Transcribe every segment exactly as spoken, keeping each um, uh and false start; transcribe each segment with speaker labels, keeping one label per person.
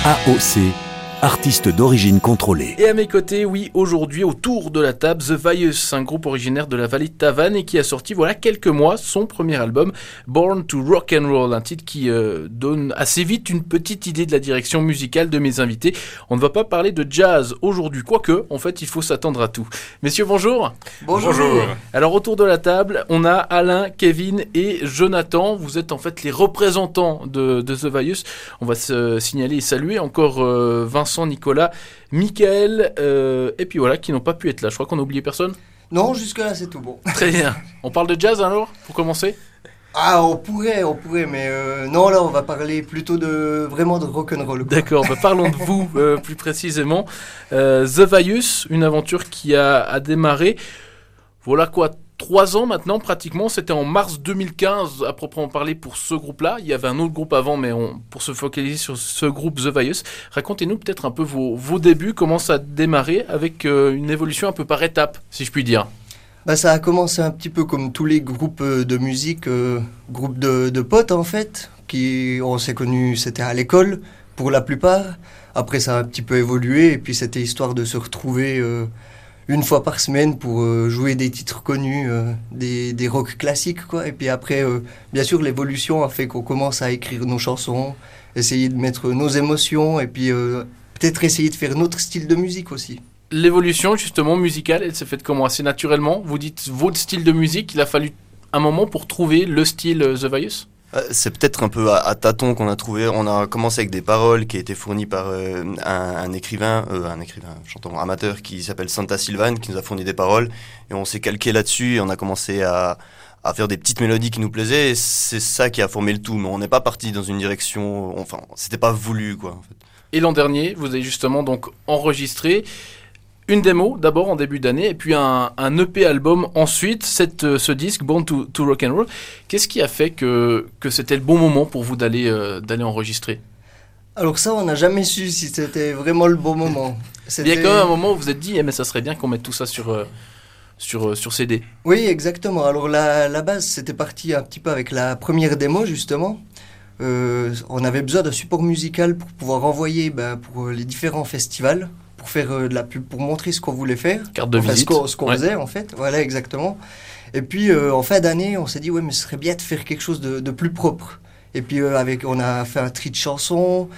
Speaker 1: A O C, artiste d'origine contrôlée.
Speaker 2: Et à mes côtés, oui, aujourd'hui, autour de la table, The Vious, un groupe originaire de la vallée de Tavannes et qui a sorti, voilà, quelques mois, son premier album, Born to Rock and Roll, un titre qui euh, donne assez vite une petite idée de la direction musicale de mes invités. On ne va pas parler de jazz aujourd'hui, quoique, en fait, il faut s'attendre à tout. Messieurs, bonjour.
Speaker 3: Bonjour. Bonjour.
Speaker 2: Alors, autour de la table, on a Alain, Kevin et Jonathan. Vous êtes en fait les représentants de, de The Vious. On va se signaler et saluer encore euh, Vincent, Nicolas, Michael, euh, et puis voilà, qui n'ont pas pu être là. Je crois qu'on a oublié personne.
Speaker 3: Non, jusque-là, c'est tout bon.
Speaker 2: Très bien. On parle de jazz alors, pour commencer ?
Speaker 3: Ah, on pourrait, on pourrait, mais euh, non, là, on va parler plutôt de vraiment de rock'n'roll. Quoi.
Speaker 2: D'accord, bah parlons de vous euh, plus précisément. Euh, The Vious, une aventure qui a, a démarré, voilà quoi, trois ans maintenant pratiquement. C'était en mars deux mille quinze à proprement parler pour ce groupe-là. Il y avait un autre groupe avant, mais on, pour se focaliser sur ce groupe The Vious, racontez-nous peut-être un peu vos, vos débuts, comment ça a démarré avec euh, une évolution un peu par étapes, si je puis dire.
Speaker 3: Bah, ça a commencé un petit peu comme tous les groupes de musique, euh, groupes de, de potes en fait, qui on s'est connus, c'était à l'école pour la plupart. Après ça a un petit peu évolué et puis c'était histoire de se retrouver euh, une fois par semaine pour euh, jouer des titres connus, euh, des, des rock classiques quoi. Et puis après, euh, bien sûr, l'évolution a fait qu'on commence à écrire nos chansons, essayer de mettre nos émotions et puis euh, peut-être essayer de faire notre style de musique aussi.
Speaker 2: L'évolution justement musicale, elle s'est faite comment ? Assez naturellement ? Vous dites votre style de musique, il a fallu un moment pour trouver le style euh, The Vious ?
Speaker 4: C'est peut-être un peu à, à tâtons qu'on a trouvé. On a commencé avec des paroles qui étaient fournies par euh, un, un écrivain, euh, un écrivain, chanteur amateur qui s'appelle Santa Silvan, qui nous a fourni des paroles. Et on s'est calqué là-dessus et on a commencé à, à faire des petites mélodies qui nous plaisaient. Et c'est ça qui a formé le tout. Mais on n'est pas parti dans une direction, enfin, c'était pas voulu, quoi, en fait.
Speaker 2: Et l'an dernier, vous avez justement donc enregistré une démo d'abord en début d'année et puis un, un E P album ensuite, cette, euh, ce disque Born to, to Rock and Roll. Qu'est-ce qui a fait que, que c'était le bon moment pour vous d'aller, euh, d'aller enregistrer ?
Speaker 3: Alors ça, on n'a jamais su si c'était vraiment le bon moment.
Speaker 2: C'était... Il y a quand même un moment où vous vous êtes dit eh, mais ça serait bien qu'on mette tout ça sur, euh, sur, euh, sur C D.
Speaker 3: Oui, exactement. Alors la, la base, c'était parti un petit peu avec la première démo justement. Euh, on avait besoin d'un support musical pour pouvoir envoyer ben, pour les différents festivals, pour faire euh, de la pub, pour montrer ce qu'on voulait faire.
Speaker 2: Carte de
Speaker 3: enfin,
Speaker 2: visite.
Speaker 3: Ce qu'on, ce qu'on
Speaker 2: ouais.
Speaker 3: faisait en fait, voilà exactement. Et puis euh, en fin d'année, on s'est dit ouais mais ce serait bien de faire quelque chose de, de plus propre. Et puis euh, avec, on a fait un tri de chansons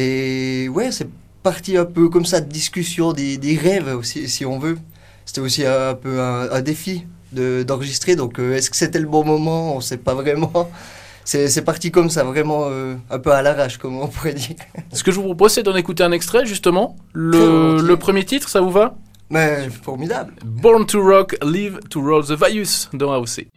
Speaker 3: et ouais c'est parti un peu comme ça de discussion, des, des rêves aussi si on veut. C'était aussi un, un peu un, un défi de, d'enregistrer. Donc euh, est-ce que c'était le bon moment ? On ne sait pas vraiment. C'est, c'est parti comme ça, vraiment euh, un peu à l'arrache, comme on pourrait dire.
Speaker 2: Ce que je vous propose, c'est d'en écouter un extrait, justement. Le, le premier titre, ça vous va ?
Speaker 3: Mais formidable.
Speaker 2: Born to Rock, Live to Roll, The Vious dans A O C.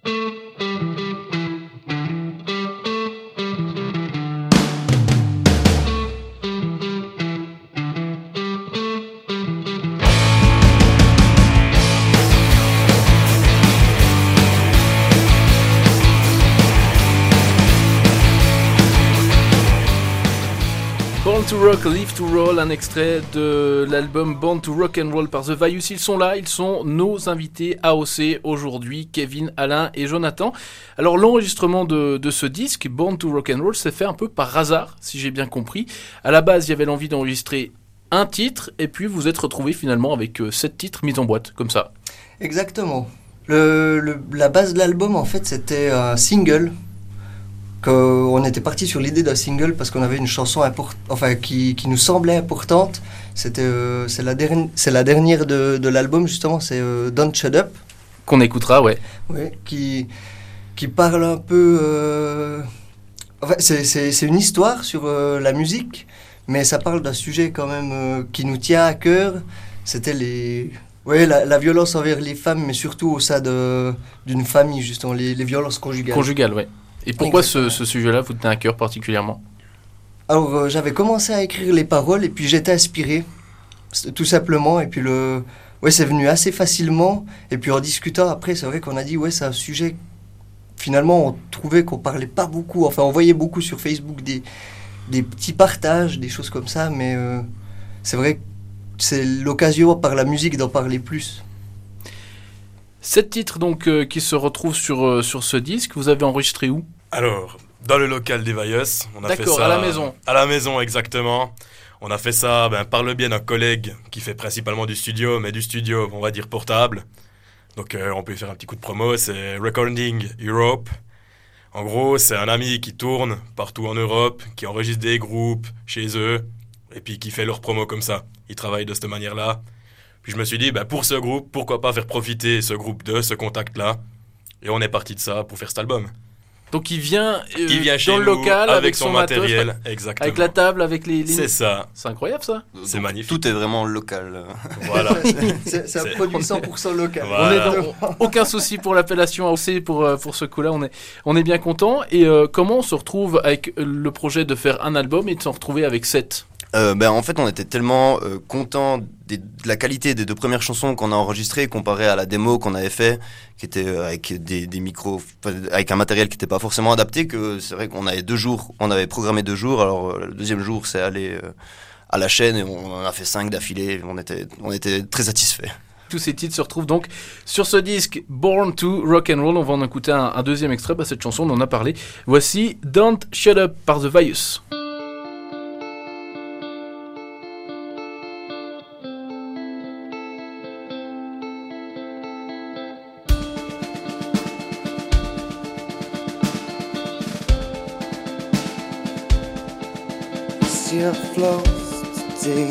Speaker 2: Born to Rock, Live to Roll, un extrait de l'album Born to Rock and Roll par The Vious. Ils sont là, ils sont nos invités A O C aujourd'hui, Kevin, Alain et Jonathan. Alors l'enregistrement de, de ce disque, Born to Rock and Roll, s'est fait un peu par hasard, si j'ai bien compris. À la base, il y avait l'envie d'enregistrer un titre, et puis vous êtes retrouvés finalement avec euh, sept titres mis en boîte, comme ça.
Speaker 3: Exactement. Le, le, la base de l'album, en fait, c'était un single. On était parti sur l'idée d'un single parce qu'on avait une chanson import- enfin, qui, qui nous semblait importante. C'était, euh, c'est, la derni- c'est la dernière de, de l'album, justement, c'est euh, Don't Shut Up.
Speaker 2: Qu'on écoutera, ouais.
Speaker 3: Oui, qui, qui parle un peu... Euh... Enfin, c'est, c'est, c'est une histoire sur euh, la musique, mais ça parle d'un sujet quand même euh, qui nous tient à cœur. C'était les... Oui, la, la violence envers les femmes, mais surtout au sein de, d'une famille, justement, les, les violences conjugales.
Speaker 2: Conjugales, oui. Et pourquoi ce, ce sujet-là vous tenait à cœur particulièrement ?
Speaker 3: Alors, euh, j'avais commencé à écrire les paroles et puis j'étais inspiré, tout simplement. Et puis, le... ouais, c'est venu assez facilement. Et puis, en discutant après, c'est vrai qu'on a dit, ouais, c'est un sujet... Finalement, on trouvait qu'on parlait pas beaucoup. Enfin, on voyait beaucoup sur Facebook des, des petits partages, des choses comme ça. Mais euh, c'est vrai que c'est l'occasion, par la musique, d'en parler plus.
Speaker 2: Sept titres donc euh, qui se retrouvent sur, euh, sur ce disque. Vous avez enregistré où ?
Speaker 5: Alors, dans le local des Vious, on a
Speaker 2: D'accord,
Speaker 5: fait ça...
Speaker 2: à la maison.
Speaker 5: À la maison, exactement. On a fait ça ben, par le biais d'un collègue qui fait principalement du studio, mais du studio, on va dire, portable. Donc euh, on peut faire un petit coup de promo, c'est Recording Europe. En gros, c'est un ami qui tourne partout en Europe, qui enregistre des groupes chez eux, et puis qui fait leur promo comme ça. Il travaille de cette manière-là. Puis je me suis dit, ben, pour ce groupe, pourquoi pas faire profiter ce groupe de ce contact-là. Et on est parti de ça pour faire cet album.
Speaker 2: Donc il vient, euh,
Speaker 5: il vient chez
Speaker 2: dans le
Speaker 5: nous
Speaker 2: local
Speaker 5: avec,
Speaker 2: avec
Speaker 5: son,
Speaker 2: son
Speaker 5: matériel,
Speaker 2: matos,
Speaker 5: exactement.
Speaker 2: avec la table, avec les... les...
Speaker 5: C'est ça.
Speaker 2: C'est incroyable ça.
Speaker 5: C'est
Speaker 4: Donc,
Speaker 5: magnifique.
Speaker 4: Tout est vraiment local.
Speaker 5: Voilà.
Speaker 3: C'est, c'est un
Speaker 5: C'est-
Speaker 3: produit cent pour cent local.
Speaker 5: Voilà.
Speaker 2: On est dans- aucun souci pour l'appellation A O C pour, euh, pour ce coup-là, on est, on est bien content. Et euh, comment on se retrouve avec le projet de faire un album et de s'en retrouver avec sept?
Speaker 4: Euh, ben, en fait, on était tellement euh, contents des- de la qualité des deux premières chansons qu'on a enregistrées comparé à la démo qu'on avait fait, qui était euh, avec des, des micros, enfin, avec un matériel qui n'était pas forcément adapté, que c'est vrai qu'on avait deux jours, on avait programmé deux jours, alors euh, le deuxième jour, c'est aller euh, à la chaîne et on en a fait cinq d'affilée, on était, on était très satisfaits.
Speaker 2: Tous ces titres se retrouvent donc sur ce disque Born to Rock and Roll. On va en écouter un, un deuxième extrait. Bah, cette chanson, on en a parlé. Voici Don't Shut Up par The Vius.
Speaker 6: Still flows today.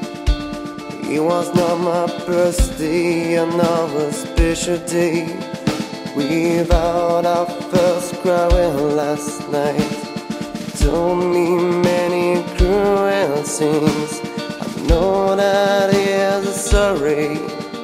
Speaker 6: It was not my birthday, another special day. We vowed our first quarrel last night. Told me many cruel things. I know that he is sorry.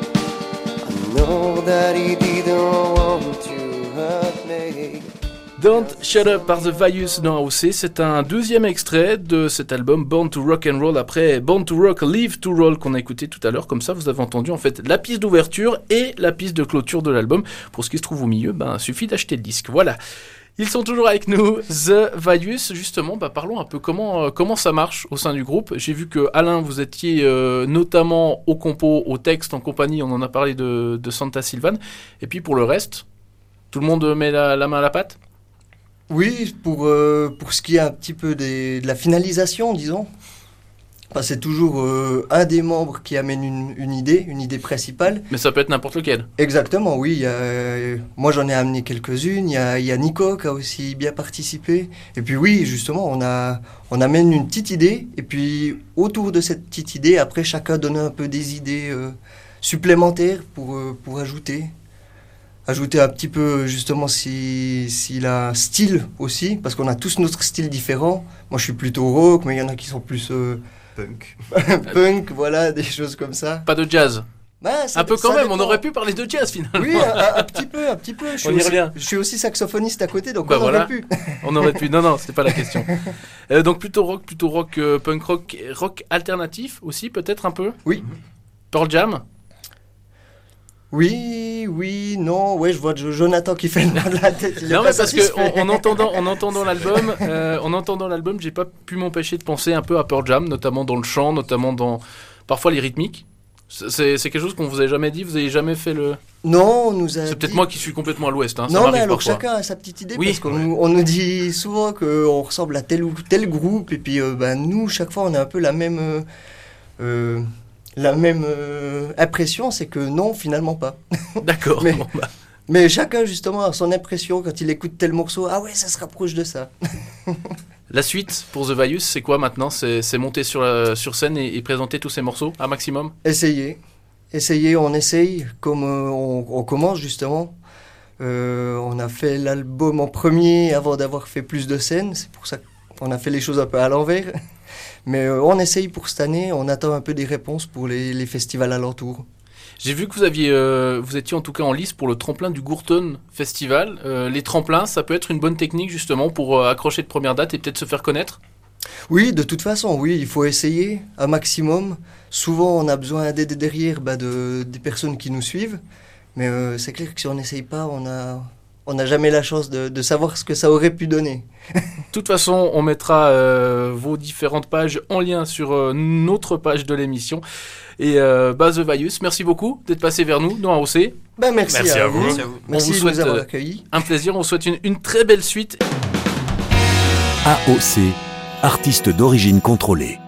Speaker 6: I know that he didn't want to hurt me.
Speaker 2: Don't Shut Up par The Vius dans A O C, c'est un deuxième extrait de cet album Born to Rock and Roll après Born to Rock, Live to Roll qu'on a écouté tout à l'heure. Comme ça, vous avez entendu en fait la piste d'ouverture et la piste de clôture de l'album. Pour ce qui se trouve au milieu, ben suffit d'acheter le disque. Voilà. Ils sont toujours avec nous, The Vius. Justement, bah, parlons un peu comment, euh, comment ça marche au sein du groupe. J'ai vu que Alain, vous étiez euh, notamment au compo, au texte, en compagnie. On en a parlé de, de Santa Sylvan. Et puis pour le reste, tout le monde met la, la main à la pâte.
Speaker 3: Oui, pour, euh, pour ce qui est un petit peu des, de la finalisation, disons. Enfin, c'est toujours euh, un des membres qui amène une, une idée, une idée principale.
Speaker 2: Mais ça peut être n'importe lequel.
Speaker 3: Exactement, oui. Il y a, euh, moi, j'en ai amené quelques-unes. Il y a, il y a Nico qui a aussi bien participé. Et puis oui, justement, on, a, on amène une petite idée. Et puis, autour de cette petite idée, après, chacun donne un peu des idées euh, supplémentaires pour, euh, pour ajouter. Ajouter un petit peu, justement, si, s'il a un style aussi. Parce qu'on a tous notre style différent. Moi, je suis plutôt rock, mais il y en a qui sont plus... Euh,
Speaker 4: Punk.
Speaker 3: punk, voilà, des choses comme ça.
Speaker 2: Pas de jazz.
Speaker 3: Bah, ça-
Speaker 2: Un peu
Speaker 3: ça
Speaker 2: quand même,
Speaker 3: dépend.
Speaker 2: on aurait pu parler de jazz finalement.
Speaker 3: Oui, un, un- un petit peu, un petit peu. Je suis,
Speaker 2: On y
Speaker 3: aussi,
Speaker 2: revient.
Speaker 3: je suis aussi saxophoniste à côté, donc
Speaker 2: Bah
Speaker 3: on
Speaker 2: voilà.
Speaker 3: aurait pu.
Speaker 2: On aurait pu. Non, non, c'était pas la question. Euh, donc plutôt rock, plutôt rock, euh, punk rock, rock alternatif aussi, peut-être un peu.
Speaker 3: Oui.
Speaker 2: Pearl Jam.
Speaker 3: Oui, oui, non, ouais, je vois Jo- Jonathan qui fait le nom de la tête. il est
Speaker 2: Non,
Speaker 3: pas
Speaker 2: mais parce que
Speaker 3: satisfait.
Speaker 2: en, en entendant, en entendant l'album, euh, en entendant l'album, j'ai pas pu m'empêcher de penser un peu à Pearl Jam, notamment dans le chant, notamment dans parfois les rythmiques. C'est, c'est quelque chose qu'on vous a jamais dit, vous avez jamais fait le.
Speaker 3: Non, on nous a
Speaker 2: C'est peut-être
Speaker 3: dit-
Speaker 2: moi qui suis complètement à l'ouest. Hein, ça
Speaker 3: Non, mais
Speaker 2: m'arrive
Speaker 3: alors
Speaker 2: parfois.
Speaker 3: chacun a sa petite idée,
Speaker 2: Oui.
Speaker 3: parce qu'on nous, on nous dit souvent qu'on ressemble à tel ou tel groupe, et puis euh, ben, nous, chaque fois, on a un peu la même, euh, euh, la même euh, impression, c'est que non, finalement pas.
Speaker 2: D'accord.
Speaker 3: Mais-
Speaker 2: Bon, bah,
Speaker 3: Mais chacun, justement, a son impression quand il écoute tel morceau. Ah ouais, ça se rapproche de ça.
Speaker 2: La suite pour The Vius, c'est quoi maintenant? C'est, c'est monter sur, la- sur scène et, et présenter tous ces morceaux à maximum.
Speaker 3: Essayez. Essayez, on essaye, comme euh, on, on commence justement. Euh, on a fait l'album en premier avant d'avoir fait plus de scènes. C'est pour ça qu'on a fait les choses un peu à l'envers. Mais euh, on essaye pour cette année. On attend un peu des réponses pour les, les festivals alentours.
Speaker 2: J'ai vu que vous aviez, euh, vous étiez en tout cas en lice pour le tremplin du Gourton Festival. Euh, les tremplins, ça peut être une bonne technique justement pour euh, accrocher de première date et peut-être se faire connaître.
Speaker 3: Oui, de toute façon, oui, il faut essayer un maximum. Souvent, on a besoin d'aider derrière bah, de, des personnes qui nous suivent. Mais euh, c'est clair que si on n'essaye pas, on a, on n'a jamais la chance de, de savoir ce que ça aurait pu donner.
Speaker 2: De toute façon, on mettra euh, vos différentes pages en lien sur euh, notre page de l'émission. Et euh, bah, The Vius, merci beaucoup d'être passé vers nous dans A O C.
Speaker 3: Ben, merci,
Speaker 5: Merci à vous.
Speaker 4: Merci à vous.
Speaker 3: Merci
Speaker 2: On vous
Speaker 3: de
Speaker 2: souhaite,
Speaker 3: nous avoir
Speaker 2: euh,
Speaker 3: accueillis.
Speaker 2: Un plaisir, on vous souhaite une, une très belle suite.
Speaker 1: A O C, artiste d'origine contrôlée.